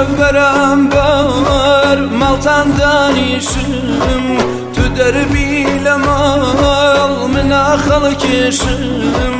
بەرامبەر ماڵتان دانیشم تو دەربی لە ماڵ منا خەڵکێشم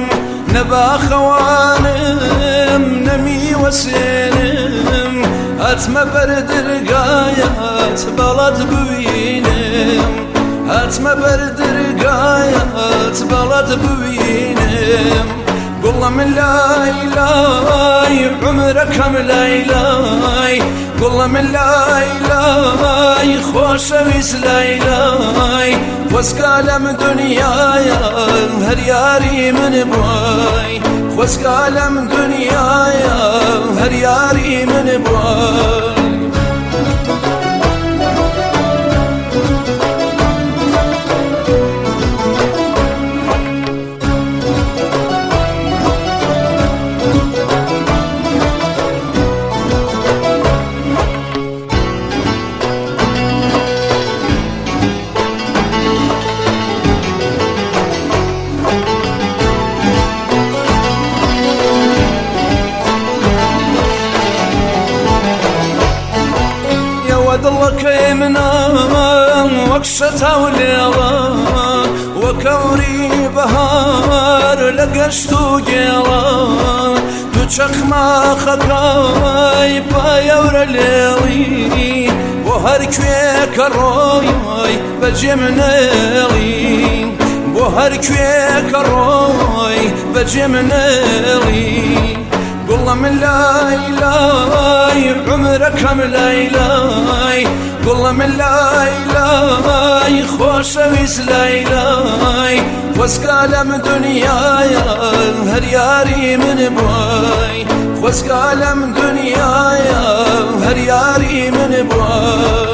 نەباخەوانم نەمیوەسێنم هاتمە بەردرگایەت بەڵات ببینم هاتمە بەردرگایەت بەڵات ببینم گوڵە من لای لای عمرەکەم لای لای گوڵە من لای لای خۆشەویست لای لای خۆزگا لەم دونیایە هەر یاری من بووی خۆزگا لەم دونیایە هەر یاری من بووی دڵەکەی منە وەک شەتاو لێڵە وەکەوری بەهار لە گەشت و گێڵە دوو چەخماخەکەی پایەورە لێڵی بۆ هەر کوێ کە ڕۆی بەجێ منێڵی بۆ هەر کوێ کە ڕۆی بەجێ منێڵی گوڵە من لای لای عمرەکەم لای لای گوڵە من لای لای خۆشەویست لای لای خۆزگا لەم دونیایە هەر یاری من بووی خۆزگا لەم دونیایە هەر یاری من بووی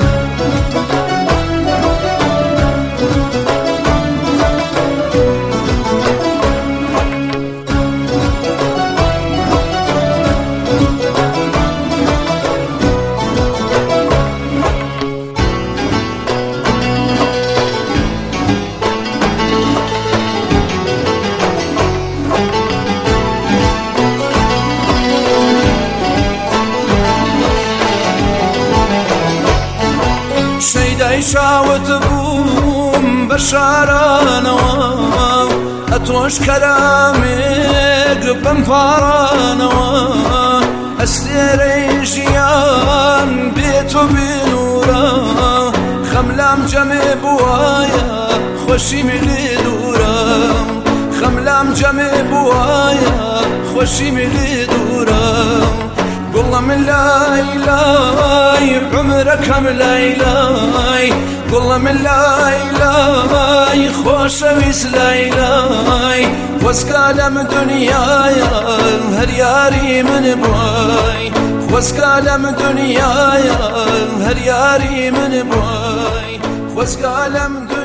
شەیدای شاوت بووم بە شارانەوە ئەتۆش کەرامێک بەم پاڕانەوە ئەستێرەی ژیان بێت و بنوورە خەملام جەمێ بووایە خۆشیم لێ دوورە خەملام جەمێ بووایە خۆشیم لێ دوورە گوڵە من لای لای عمرەکەم لای لای گوڵە من لای لای خۆشەویست لای لای خۆزگا لەم دونیایە هەر یاری من بووی خۆزگا لەم دونیایە هەر یاری من بووی خۆزگا لەم